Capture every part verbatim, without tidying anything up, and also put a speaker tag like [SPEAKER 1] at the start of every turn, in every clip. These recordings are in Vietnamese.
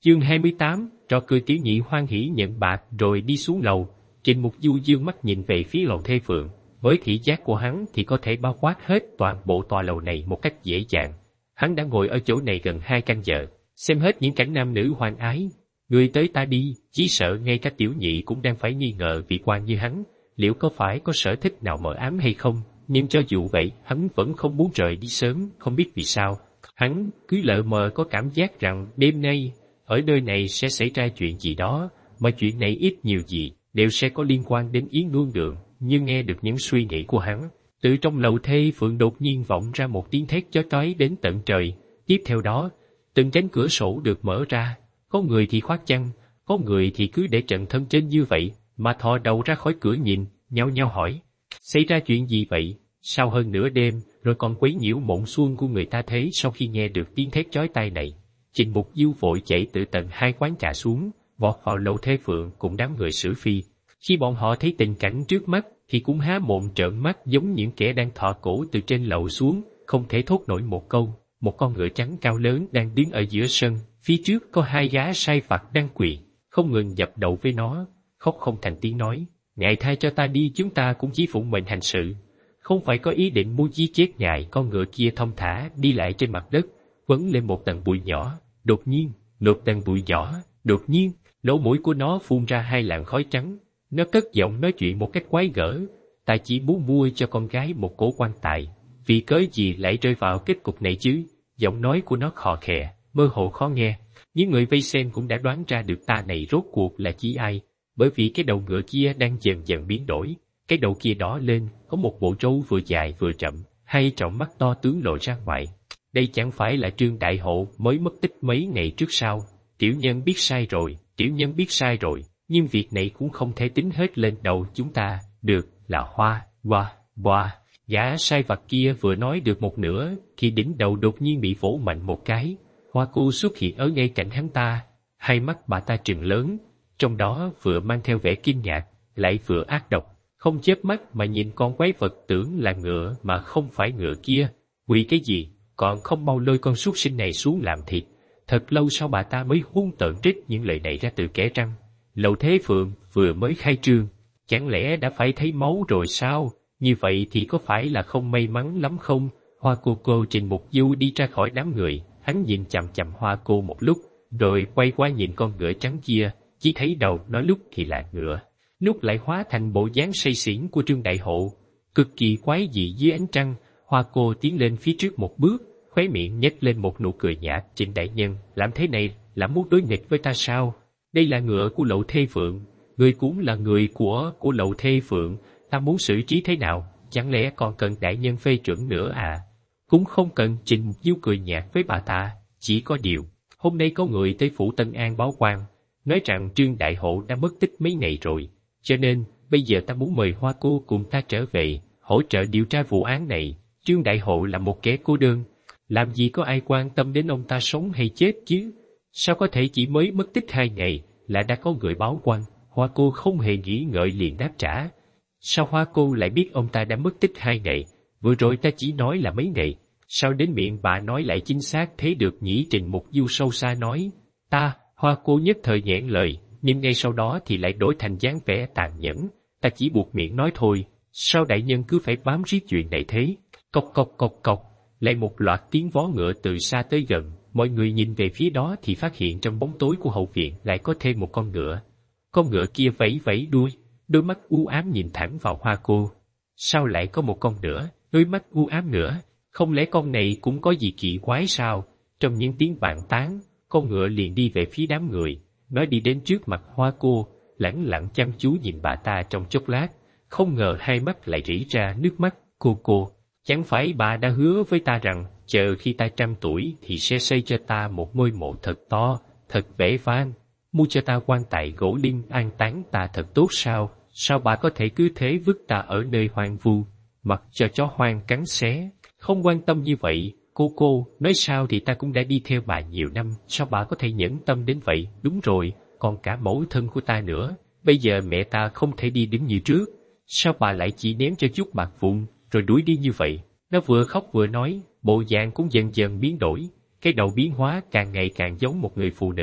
[SPEAKER 1] Chương hai mươi tám, trò cười tiểu nhị hoan hỉ nhận bạc rồi đi xuống lầu. Trình Mục Du dương mắt nhìn về phía lầu Thê Phượng, với thị giác của hắn thì có thể bao quát hết toàn bộ tòa lầu này một cách dễ dàng. Hắn đã ngồi ở chỗ này gần hai canh giờ, xem hết những cảnh nam nữ hoan ái. Người tới ta đi, chỉ sợ ngay cả tiểu nhị cũng đang phải nghi ngờ vị quan như hắn, liệu có phải có sở thích nào mờ ám hay không. Nhưng cho dù vậy, hắn vẫn không muốn rời đi sớm, không biết vì sao. Hắn cứ lờ mờ có cảm giác rằng đêm nay, ở nơi này sẽ xảy ra chuyện gì đó, mà chuyện này ít nhiều gì, đều sẽ có liên quan đến Yến Nương Đường. Nhưng nghe được những suy nghĩ của hắn, từ trong lầu Thê Phượng đột nhiên vọng ra một tiếng thét chói toái đến tận trời. Tiếp theo đó, từng cánh cửa sổ được mở ra, có người thì khoác chăn, có người thì cứ để trận thân trên như vậy, mà thò đầu ra khỏi cửa nhìn, nhao nhao hỏi, xảy ra chuyện gì vậy? Sao hơn nửa đêm, rồi còn quấy nhiễu mộng xuân của người ta thế? Sau khi nghe được tiếng thét chói tai này, Trình Mục Du vội chạy từ tầng hai quán trà xuống, vọt vào lầu Thê Phượng cùng đám người Sử Phi. Khi bọn họ thấy tình cảnh trước mắt, thì cũng há mồm trợn mắt giống những kẻ đang thọ cổ từ trên lầu xuống, không thể thốt nổi một câu. Một con ngựa trắng cao lớn đang đứng ở giữa sân, phía trước có hai gã sai vặt đang quỳ, không ngừng dập đầu với nó, khóc không thành tiếng nói, ngài tha cho ta đi, chúng ta cũng chỉ phụng mệnh hành sự, không phải có ý định muốn giết chết ngài. Con ngựa kia thong thả đi lại trên mặt đất, quấn lên một tầng bụi nhỏ, đột nhiên, một tầng bụi nhỏ, đột nhiên, lỗ mũi của nó phun ra hai làn khói trắng. Nó cất giọng nói chuyện một cách quái gở, ta chỉ muốn mua cho con gái một cổ quan tài, vì cớ gì lại rơi vào kết cục này chứ? Giọng nói của nó khò khè, mơ hồ khó nghe. Những người vây xem cũng đã đoán ra được ta này rốt cuộc là chỉ ai, bởi vì cái đầu ngựa kia đang dần dần biến đổi. Cái đầu kia đỏ lên, có một bộ râu vừa dài vừa chậm, hai tròng mắt to tướng lộ ra ngoài. Đây chẳng phải là Trương Đại Hộ mới mất tích mấy ngày trước sao? Tiểu nhân biết sai rồi, tiểu nhân biết sai rồi, nhưng việc này cũng không thể tính hết lên đầu chúng ta, được, là hoa, hoa, hoa. Gã sai vặt kia vừa nói được một nửa, thì đỉnh đầu đột nhiên bị vỗ mạnh một cái. Hoa Cô xuất hiện ở ngay cạnh hắn ta, hai mắt bà ta trừng lớn, trong đó vừa mang theo vẻ kinh ngạc, lại vừa ác độc, không chớp mắt mà nhìn con quái vật tưởng là ngựa mà không phải ngựa kia. Quỳ cái gì, còn không mau lôi con súc sinh này xuống làm thịt. Thật lâu sau bà ta mới hung tợn trích những lời này ra từ kẽ răng. Lầu Thế Phượng vừa mới khai trương, chẳng lẽ đã phải thấy máu rồi sao? Như vậy thì có phải là không may mắn lắm không? Hoa Cô cô Trình Mục Du đi ra khỏi đám người, hắn nhìn chằm chằm Hoa Cô một lúc, rồi quay qua nhìn con ngựa trắng kia, chỉ thấy đầu nó lúc thì là ngựa, lúc lại hóa thành bộ dáng say xỉn của Trương Đại Hộ, cực kỳ quái dị dưới ánh trăng. Hoa Cô tiến lên phía trước một bước, khóe miệng nhếch lên một nụ cười nhạt. Trình đại nhân, làm thế này là muốn đối nghịch với ta sao? Đây là ngựa của Lậu Thê Phượng, người cũng là người của của Lậu Thê Phượng, ta muốn xử trí thế nào, chẳng lẽ còn cần đại nhân phê chuẩn nữa à? Cũng không cần. Trình Mục Du cười nhạt với bà ta, chỉ có điều, hôm nay có người tới phủ Tân An báo quan, nói rằng Trương Đại Hộ đã mất tích mấy ngày rồi, cho nên bây giờ ta muốn mời Hoa Cô cùng ta trở về, hỗ trợ điều tra vụ án này. Trương Đại Hộ là một kẻ cô đơn, làm gì có ai quan tâm đến ông ta sống hay chết chứ? Sao có thể chỉ mới mất tích hai ngày là đã có người báo quan? Hoa Cô không hề nghĩ ngợi liền đáp trả. Sao Hoa Cô lại biết ông ta đã mất tích hai ngày? Vừa rồi ta chỉ nói là mấy ngày, sao đến miệng bà nói lại chính xác thế được nhỉ? Trình Mục Du sâu xa nói. Ta, Hoa Cô nhất thời nghẹn lời, nhưng ngay sau đó thì lại đổi thành dáng vẻ tàn nhẫn. Ta chỉ buộc miệng nói thôi, sao đại nhân cứ phải bám riết chuyện này thế? Cộc cộc cộc cộc, lại một loạt tiếng vó ngựa từ xa tới gần. Mọi người nhìn về phía đó thì phát hiện trong bóng tối của hậu viện lại có thêm một con ngựa. Con ngựa kia vẫy vẫy đuôi, đôi mắt u ám nhìn thẳng vào Hoa Cô. Sao lại có một con nữa, đôi mắt u ám nữa? Không lẽ con này cũng có gì kỳ quái sao? Trong những tiếng bàn tán, con ngựa liền đi về phía đám người. Nó đi đến trước mặt Hoa Cô, lẳng lặng chăm chú nhìn bà ta trong chốc lát, không ngờ hai mắt lại rỉ ra nước mắt. Cô cô, chẳng phải bà đã hứa với ta rằng chờ khi ta trăm tuổi thì sẽ xây cho ta một ngôi mộ thật to, thật vẻ vang, mua cho ta quan tài gỗ lim an táng ta thật tốt sao? Sao bà có thể cứ thế vứt ta ở nơi hoang vu, mặc cho chó hoang cắn xé? Không quan tâm như vậy, cô cô, nói sao thì ta cũng đã đi theo bà nhiều năm, sao bà có thể nhẫn tâm đến vậy? Đúng rồi, còn cả mẫu thân của ta nữa, bây giờ mẹ ta không thể đi đứng như trước, sao bà lại chỉ ném cho chút bạc vụn rồi đuổi đi như vậy? Nó vừa khóc vừa nói, bộ dạng cũng dần dần biến đổi, cái đầu biến hóa càng ngày càng giống một người phụ nữ.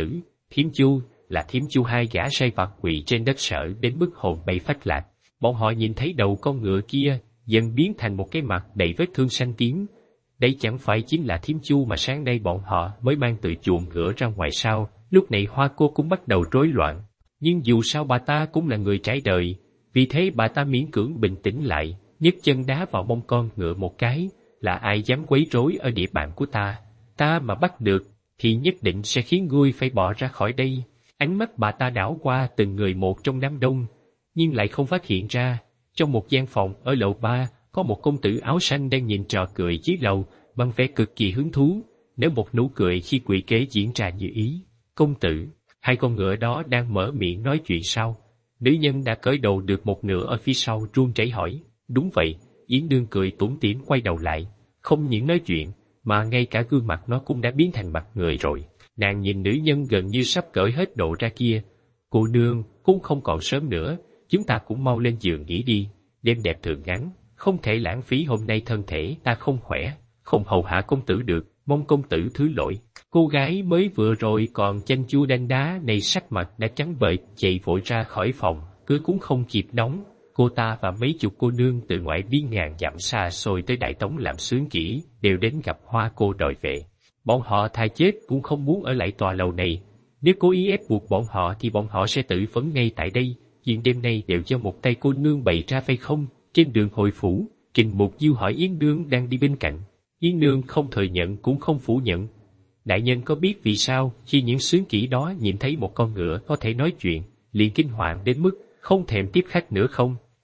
[SPEAKER 1] Thiếm Chu là Thiếm Chu, hai gã sai vặt quỳ trên đất sợ đến mức hồn bay phách lạc. Bọn họ nhìn thấy đầu con ngựa kia dần biến thành một cái mặt đầy vết thương xanh tím. Đây chẳng phải chính là Thiếm Chu mà sáng nay bọn họ mới mang từ chuồng ngựa ra ngoài sao? Lúc này Hoa Cô cũng bắt đầu rối loạn. Nhưng dù sao bà ta cũng là người trải đời, vì thế bà ta miễn cưỡng bình tĩnh lại, nhấc chân đá vào mông con ngựa một cái. Là ai dám quấy rối ở địa bàn của ta? Ta mà bắt được thì nhất định sẽ khiến ngươi phải bỏ ra khỏi đây. Ánh mắt bà ta đảo qua từng người một trong đám đông, nhưng lại không phát hiện ra. Trong một gian phòng ở lầu ba, có một công tử áo xanh đang nhìn trò cười dưới lầu bằng vẻ cực kỳ hứng thú, nở một nụ cười khi quỷ kế diễn ra như ý. Công tử, hai con ngựa đó đang mở miệng nói chuyện sao? Nữ nhân đã cởi đồ được một nửa ở phía sau run rẩy hỏi. Đúng vậy. Yến Nương cười tủm tỉm quay đầu lại, không những nói chuyện, mà ngay cả gương mặt nó cũng đã biến thành mặt người rồi. Nàng nhìn nữ nhân gần như sắp cởi hết đồ ra kia. Cô nương, cũng không còn sớm nữa, chúng ta cũng mau lên giường nghỉ đi. Đêm đẹp thường ngắn, không thể lãng phí hôm nay thân thể ta không khỏe, không hầu hạ công tử được, mong công tử thứ lỗi. Cô gái mới vừa rồi còn chanh chua đanh đá này sắc mặt đã trắng bệch, chạy vội ra khỏi phòng, cửa cũng không kịp đóng. Cô ta và mấy chục cô nương từ ngoại biên ngàn dặm xa xôi tới Đại Tống làm xướng kỹ, đều đến gặp Hoa Cô đòi về. Bọn họ thà chết cũng không muốn ở lại tòa lầu này. Nếu cố ý ép buộc bọn họ thì bọn họ sẽ tự vấn ngay tại đây. Chuyện đêm nay đều do một tay cô nương bày ra phải không? Trên đường hồi phủ, Trình Mục Diêu hỏi Yến Nương đang đi bên cạnh. Yến Nương không thừa nhận cũng không phủ nhận. Đại nhân có biết vì sao khi những xướng kỹ đó nhìn thấy một con ngựa có thể nói chuyện, liền kinh hoàng đến mức không thèm tiếp khách nữa không?